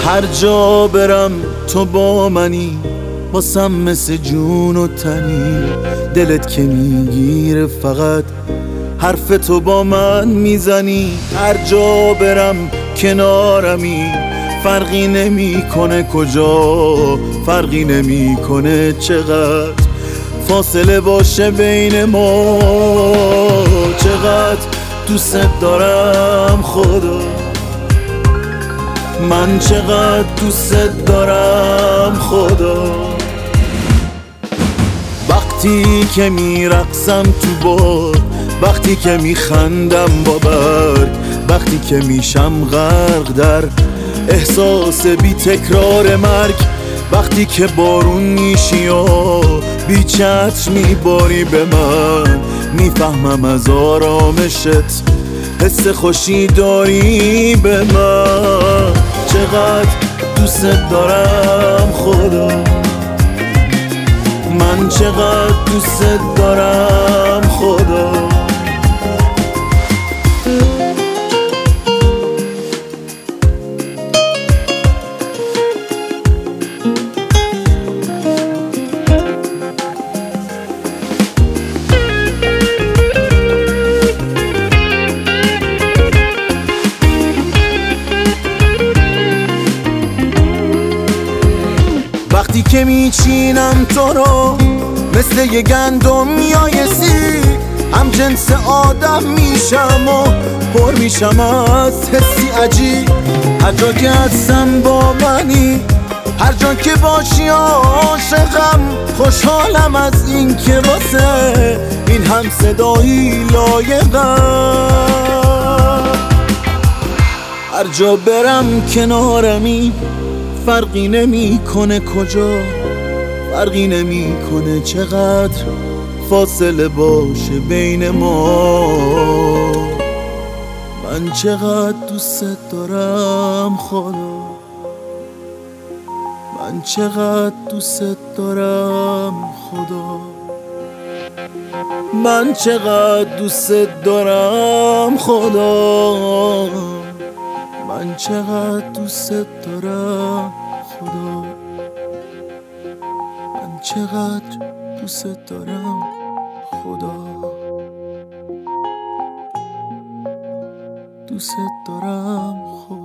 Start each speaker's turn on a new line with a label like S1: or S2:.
S1: هر جا برم تو با منی، واسم مثل جون و تنی. دلت که میگیره فقط حرف تو با من میزنی. هر جا برم کنارمی، فرقی نمیکنه کجا، فرقی نمیکنه چقدر فاصله باشه بین ما. چقدر دوست دارم خدا، من چقدر دوست دارم خدا. وقتی که میرقصم تو باد، وقتی که میخندم با برگ، وقتی که میشم غرق در احساس بی تکرار مرگ، وقتی که بارون میشی و بی چتر میباری به من، میفهمم از آرامشت حس خوشی داری به من. چقدر دوست دارم خدا، من چقدر دوست دارم خدا. وقتی که میچینم تو رو مثل یه گندم میایسی، هم جنس آدم میشم و پر میشم از حسی عجیب. هر جا که هستم با منی، هر جا که باشی عاشقم. خوشحالم از این که واسه این هم صدایی لایقم. هر جا برم کنارمی، فرقی نمیکنه کجا، فرقی نمیکنه چقدر فاصله باشه بین ما. من چقدر دوست دارم خدا، من چقدر دوست دارم خدا، من چقدر دوست دارم خدا، من چقدر دوست دارم خدا، من چقدر دوست دارم خدا، دوست دارم خدا.